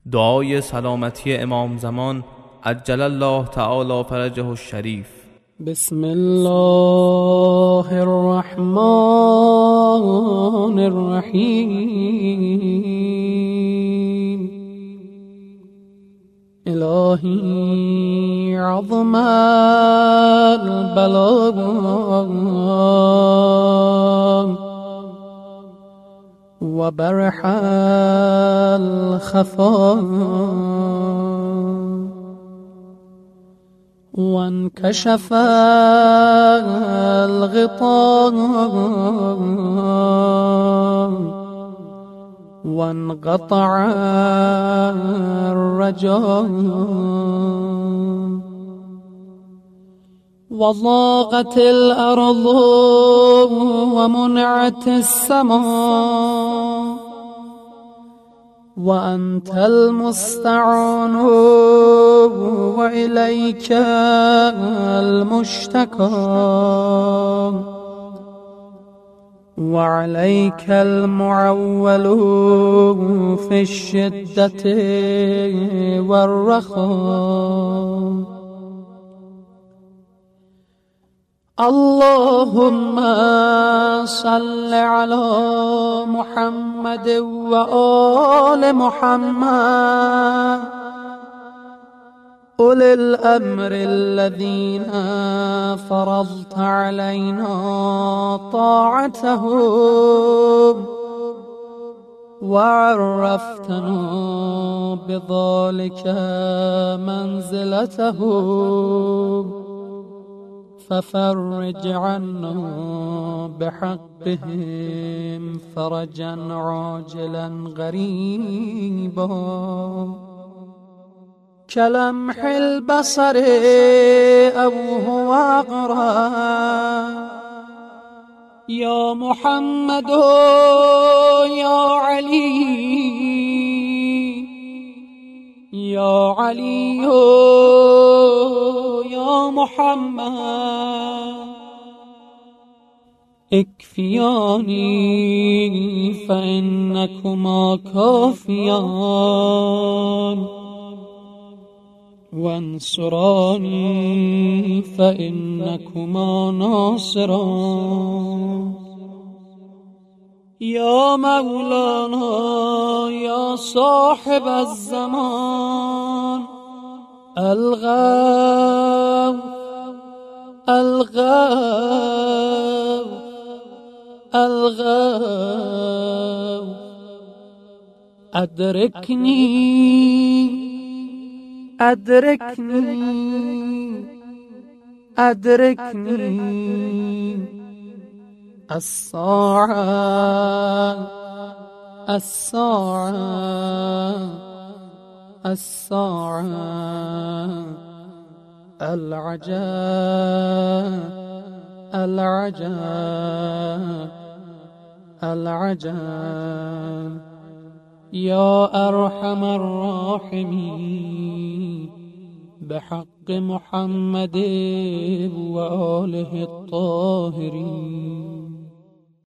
دعای سلامتی امام زمان عجل الله تعالی فرجه الشریف. بسم الله الرحمن الرحیم. الهی عظم البلاء و برح الخفاء وانكشف الغطاء وانقطع الرجاء وضاقت الأرض ومنعت السماء وأنت المستعان وإليك المشتكى وعليك المعول في الشدة والرخاء. اللهم صل على محمد وآل محمد أولي الأمر الذين فرضت علينا طاعتهم وعرفتنا بذلك منزلتهم، ففرج عنا بحقهم فرجا عاجلا غريبا كلمح البصر أو هو أقرب. يا محمد يا علي يا علي يا محمد اكفياني فإنكما كافيان، وانصراني فإنكما ناصران. يا مولانا يا صاحب الزمان الغوث الغوث الغوث أدركني أدركني أدركني الساعة الساعة الساعة العجاب العجاب العجاب. يا أرحم الراحمين بحق محمد وآله الطاهرين.